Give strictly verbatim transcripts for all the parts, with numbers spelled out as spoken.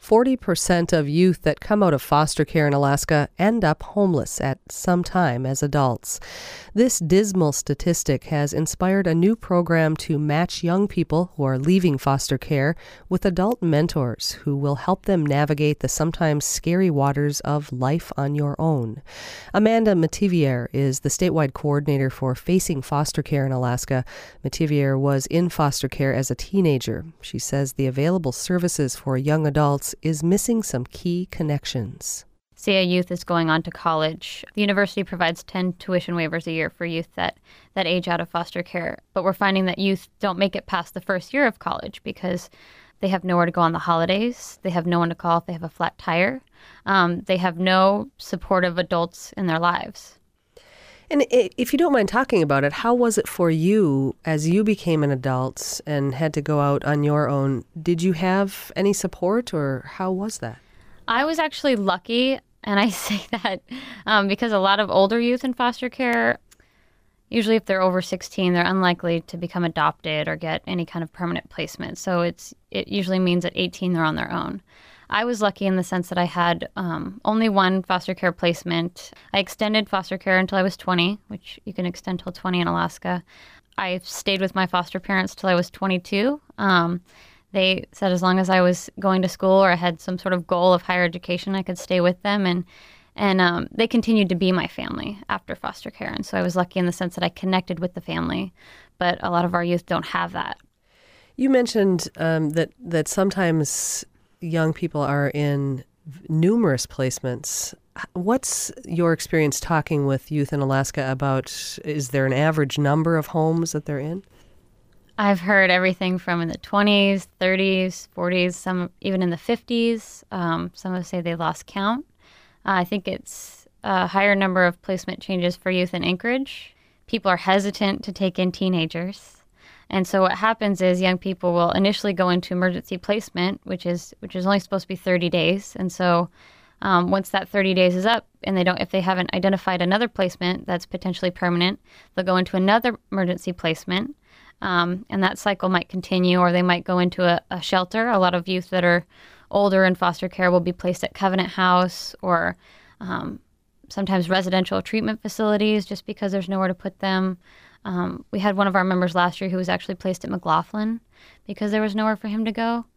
forty percent of youth that come out of foster care in Alaska end up homeless at some time as adults. This dismal statistic has inspired a new program to match young people who are leaving foster care with adult mentors who will help them navigate the sometimes scary waters of life on your own. Amanda Metivier is the statewide coordinator for Facing Foster Care in Alaska. Metivier was in foster care as a teenager. She says the available services for young adults is missing some key connections. Say a youth is going on to college. The university provides ten tuition waivers a year for youth that, that age out of foster care. But we're finding that youth don't make it past the first year of college because they have nowhere to go on the holidays. They have no one to call if they have a flat tire. Um, they have no supportive adults in their lives. And if you don't mind talking about it, how was it for you as you became an adult and had to go out on your own? Did you have any support, or how was that? I was actually lucky, and I say that um, because a lot of older youth in foster care, usually if they're over sixteen, they're unlikely to become adopted or get any kind of permanent placement. So it's it usually means at eighteen they're on their own. I was lucky in the sense that I had um, only one foster care placement. I extended foster care until I was twenty, which you can extend till twenty in Alaska. I stayed with my foster parents till I was twenty-two. Um, they said as long as I was going to school or I had some sort of goal of higher education, I could stay with them. And and um, they continued to be my family after foster care. And so I was lucky in the sense that I connected with the family. But a lot of our youth don't have that. You mentioned um, that that sometimes young people are in numerous placements. What's your experience talking with youth in Alaska about, is there an average number of homes that they're in? I've heard everything from in the twenties, thirties, forties, some even in the fifties. Um, some would say they lost count. Uh, I think it's a higher number of placement changes for youth in Anchorage. People are hesitant to take in teenagers. And so what happens is young people will initially go into emergency placement, which is which is only supposed to be thirty days. And so um, once that thirty days is up, and they don't, if they haven't identified another placement that's potentially permanent, they'll go into another emergency placement, um, and that cycle might continue, or they might go into a, a shelter. A lot of youth that are older in foster care will be placed at Covenant House or um, sometimes residential treatment facilities, just because there's nowhere to put them. Um, we had one of our members last year who was actually placed at McLaughlin because there was nowhere for him to go.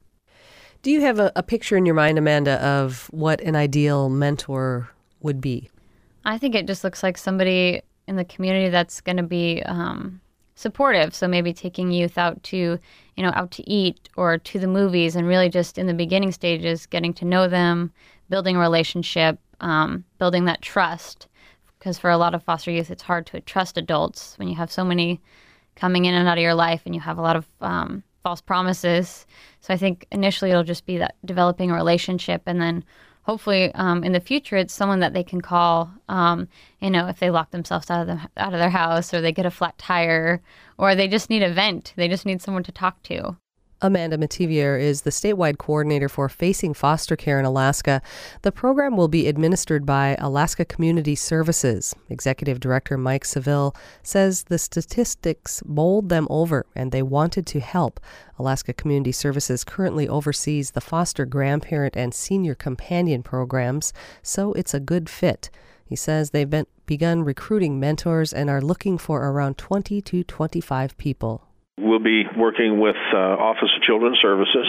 Do you have a, a picture in your mind, Amanda, of what an ideal mentor would be? I think it just looks like somebody in the community that's going to be um, supportive. So maybe taking youth out to, you know, out to eat or to the movies, and really just in the beginning stages, getting to know them, building a relationship, um, building that trust. Because for a lot of foster youth, it's hard to trust adults when you have so many coming in and out of your life and you have a lot of um, false promises. So I think initially it'll just be that developing a relationship, and then hopefully um, in the future it's someone that they can call, um, you know, if they lock themselves out of the, out of their house, or they get a flat tire, or they just need a vent. They just need someone to talk to. Amanda Metivier is the statewide coordinator for Facing Foster Care in Alaska. The program will be administered by Alaska Community Services. Executive Director Mike Seville says the statistics bowled them over and they wanted to help. Alaska Community Services currently oversees the foster grandparent and senior companion programs, so it's a good fit. He says they've been, begun recruiting mentors and are looking for around twenty to twenty-five people. We'll be working with uh, Office of Children's Services,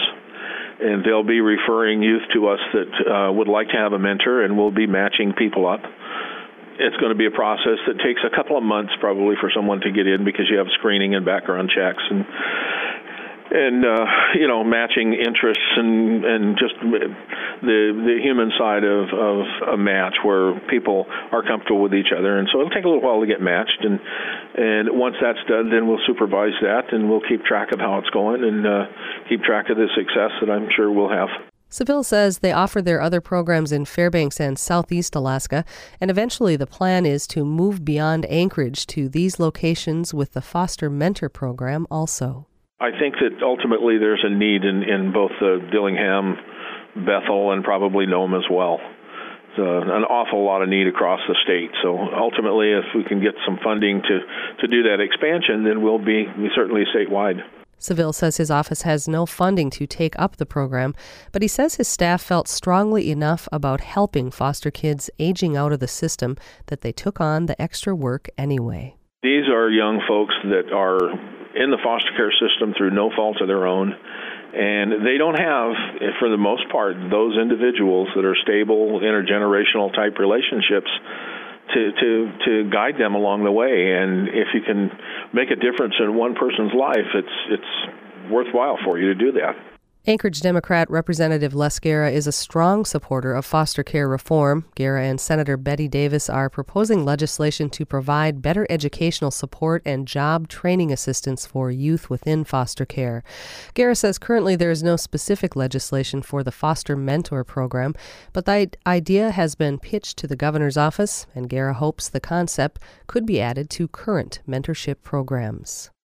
and they'll be referring youth to us that uh, would like to have a mentor, and we'll be matching people up. It's going to be a process that takes a couple of months probably for someone to get in, because you have screening and background checks and and uh, you know, matching interests and and just the the human side of, of a match where people are comfortable with each other. And so it'll take a little while to get matched, and and once that's done, then we'll supervise that, and we'll keep track of how it's going, and uh, keep track of the success that I'm sure we'll have. Seville says they offer their other programs in Fairbanks and Southeast Alaska, and eventually the plan is to move beyond Anchorage to these locations with the Foster Mentor Program also. I think that ultimately there's a need in, in both uh, Dillingham, Bethel, and probably Nome as well. It's uh, an awful lot of need across the state. So ultimately, if we can get some funding to, to do that expansion, then we'll be certainly statewide. Seville says his office has no funding to take up the program, but he says his staff felt strongly enough about helping foster kids aging out of the system that they took on the extra work anyway. These are young folks that are in the foster care system through no fault of their own, and they don't have, for the most part, those individuals that are stable, intergenerational type relationships to, to, to guide them along the way. And if you can make a difference in one person's life, it's it's worthwhile for you to do that. Anchorage Democrat Representative Les Guerra is a strong supporter of foster care reform. Guerra and Senator Betty Davis are proposing legislation to provide better educational support and job training assistance for youth within foster care. Guerra says currently there is no specific legislation for the Foster Mentor program, but the idea has been pitched to the governor's office, and Guerra hopes the concept could be added to current mentorship programs.